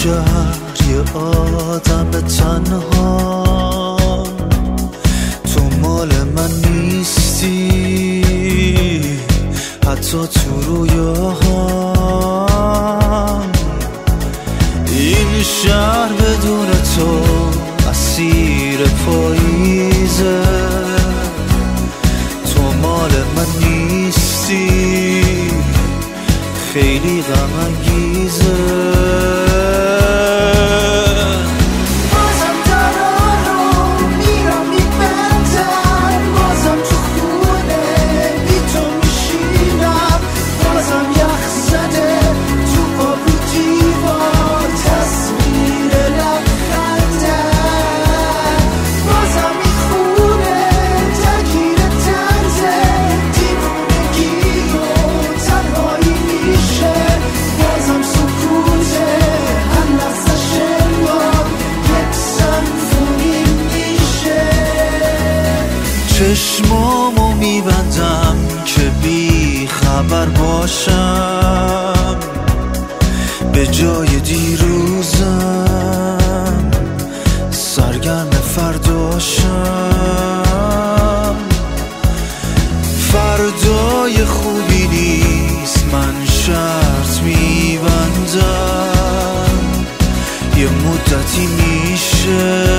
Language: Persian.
شهر یه آدم تنها، تو مال من نیستی حتی تو رویاهام. این شهر بدون تو اسیر پاییزه، تو مال من نیستی خیلی غم انگیزه. چشمامو میبندم که بی خبر باشم، به جای دیروزم سرگرم فرداشم. فردای خوبی نیست، من شرط میبندم یه مدتی میشه